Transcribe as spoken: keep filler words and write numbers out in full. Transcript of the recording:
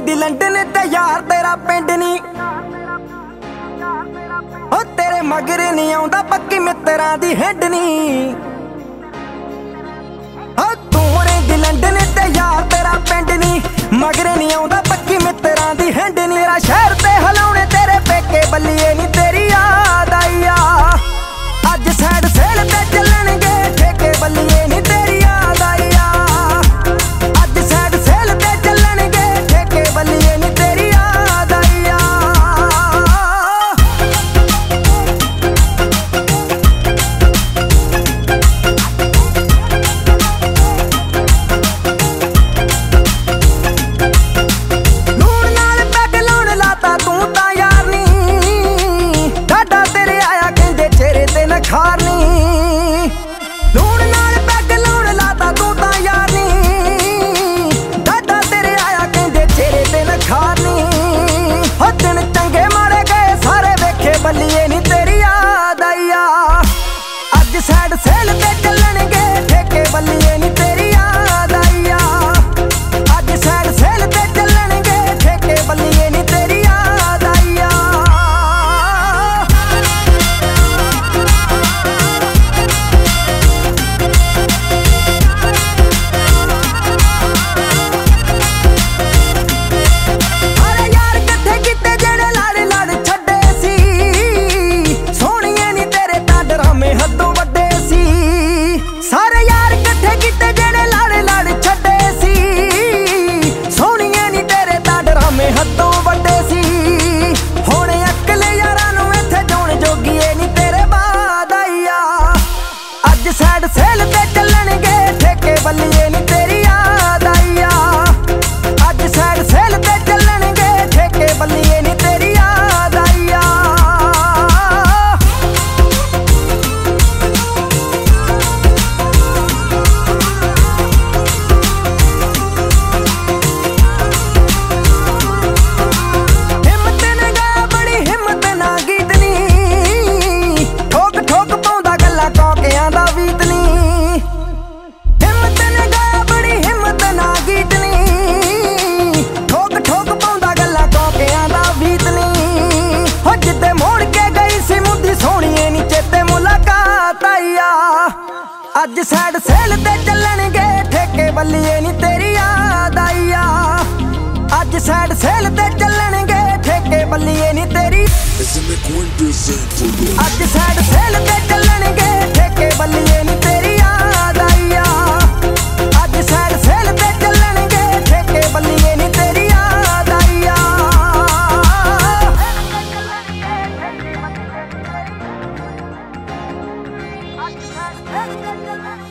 ਦੀ London ਤੇ ਯਾਰ ਤੇਰਾ ਪਿੰਡ ਨੀ ਓ ਤੇਰੇ ਮਗਰ ਨਹੀਂ ਆਉਂਦਾ ਪੱਕੀ ਮਿੱਤਰਾਂ ਦੀ ਹਿੰਡ ਨੀ ਓ ਤੂੰ ਦੀ ਲੰਡਨ ਤੇ ਯਾਰ ਤੇਰਾ ਪਿੰਡ ਨੀ ਮਗਰ ਨਹੀਂ ਆਉਂਦਾ ਪੱਕੀ ਮਿੱਤਰਾਂ ਦੀ ਹਿੰਡ ਨੀ ਮੇਰਾ ਸ਼ਹਿਰ ਤੇ ਹਲਾਉਣੇ ਤੇਰੇ ਪੇਕੇ ਬੱਲੀਏ ਨੀ ਤੇਰੀ ਯਾਦ ਆਈ ਆ ਅੱਜ ਸਾਈਡ ਸੇਲ ਤੇ ਚੱਲਣਗੇ ਠੇਕੇ ਬੱਲੀਏ ਨੀ ਤੇਰੀ ਯਾਦ ਆਈ ਆ ਅੱਜ ਸਾਈਡ ਸੇਲ ਤੇ ਚੱਲਣਗੇ ਠੇਕੇ ਬੱਲੀਏ ਨੀ ਤੇਰੀ ਯਾਦ ਆਈ ਆ ਲੂਣ ਨਾਲ ਪੈਗ ਲਾਉਣ ਲਾਤਾ ਤੂੰ ਤਾਂ ਯਾਰ ਨੀ ਡਾਡਾ ਤੇਰੇ ਆਇਆ ਕਹਿੰਦੇ ਚਿਹਰੇ ਤੇ ਨਖਾਰ ਨੀ ਲੂਣ ਨਾਲ ਪੈਗ ਲਾਉਣ ਲਾਤਾ ਤੂੰ ਤਾਂ ਯਾਰ ਨੀ ਡਾਡਾ ਤੇਰੇ ਆਇਆ ਕਹਿੰਦੇ ਚਿਹਰੇ ਤੇ ਨਖਾਰ ਨੀ ਹੋ ਦਿਨ ਚੰਗੇ ਮਾੜੇ ਗਏ ਸਾਰੇ ਵੇਖੇ ਬੱਲੀਏ ਨੀ ਤੇਰੀ ਯਾਦ ਆਈ ਆ ਅੱਜ ਸਾਈਡ ਸੇਲ ਤੇ ਚੱਲਣਗੇ ਠੇਕੇ ਬੱਲੀਏ ਨੀ ਤੇਰੀ ਯਾਦ ਆਈ ਆ ਅੱਜ ਸਾਈਡ ਸੇਲ ਤੇ ਚੱਲਣਗੇ ਠੇਕੇ ਬੱਲੀਏ ਨੀ ਤੇਰੀ ਯਾਦ ਆਈ ਆ ਅਰੇ ਯਾਰ ਕਿੱਥੇ ਕਿਤੇ ਜਿਹੜੇ ਲੜ ਲੜ ਛੱਡੇ ਸੀ ਸੋਹਣੀਏ ਨੀ ਤੇਰੇ ਤਾਂ ਡਰਾਮੇ ਹੱਦੋਂ ਵੱਡੇ ਸੀ ਸਾਰੇ ਯਾਰ ਕਿੱਥੇ ਕਿਤੇ ਜਿਹੜੇ ਲੜ ਲੜ ਛੱਡੇ ਸੀ ਸੋਹਣੀਏ ਨੀ ਤੇਰੇ ਤਾਂ ਡਰਾਮੇ ਹੱਦੋਂ ਵੱਡੇ ਸੀ ਹੁਣ ਅਕਲ ਯਾਰਾਂ ਨੂੰ ਇੱਥੇ ਜਾਣ ਜੋਗੀਏ ਨੀ ਤੇਰੇ ਬਾਦ ਆਈ ਆ ਅੱਜ ਸਾਈਡ ਸੇਲ ਤੇ ਚੱਲਣਗੇ ਠੇਕੇ ਬੱਲੀਏ ਨੀ ਤੇਰੀ ਯਾਦ ਆਈ ਆ ਅੱਜ ਸਾਈਡ ਸੇਲ ਤੇ ਚੱਲਣਗੇ ਠੇਕੇ ਬੱਲੀਏ ਨੀ ਤੇਰੀ ਯਾਦ ਆਈ ਆ ਹਿੰਮਤ ਨਗਾ ਬੜੀ ਹਿੰਮਤ ਨਾ ਗੀਤ ਨੀ ਠੋਕ ਠੋਕ ਪਾਉਂਦਾ ਗੱਲਾਂ ਕੌਕਿਆਂ ਦਾ ਵੀਤ ਨੀ ਹਿੰਮਤ ਨਗਾ ਬੜੀ ਹਿੰਮਤ ਨਾ ਗੀਤ ਨੀ ਠੋਕ ਠੋਕ ਪਾਉਂਦਾ ਗੱਲਾਂ ਕੌਕਿਆਂ ਦਾ ਵੀਤ ਨੀ ਹੋ ਜਿੱਦੇ ਮੋੜ ਕੇ ਗਈ ਸੀ ਮੁੰਦੀ ਸੋਹਣੀਏ ਨੀ ਚੇਤੇ ਮੁਲਾਕਾਤ ਆਈ ਆ ਅੱਜ ਸਾਈਡ ਸੇਲ ਤੇ ਚੱਲਣਗੇ ਠੇਕੇ ਬੱਲੀਏ ਨੀ ਤੇਰੀ ਯਾਦ ਆਈ ਆ ਅੱਜ ਸਾਈਡ ਸੇਲ ਤੇ ਚੱਲਣਗੇ ਠੇਕੇ ਬੱਲੀਏ ਨੀ ਤੇਰੀ ਅੱਜ ਸਾਈਡ ਸੇਲ ਤੇ ਚੱਲਣਗੇ ਠੇਕੇ ਬੱਲੀਏ ਨੀ ਤੇਰੀ ਯਾਦ ਆਈ ਆ ਅੱਜ ਸਾਈਡ ਸੇਲ ਤੇ ਚੱਲਣਗੇ ਠੇਕੇ ਬੱਲੀਏ ਨੀ ਤੇਰੀ ਯਾਦ ਆਈ ਆ ਅੱਜ ਸਾਈਡ ਸੇਲ ਤੇ ਚੱਲਣਗੇ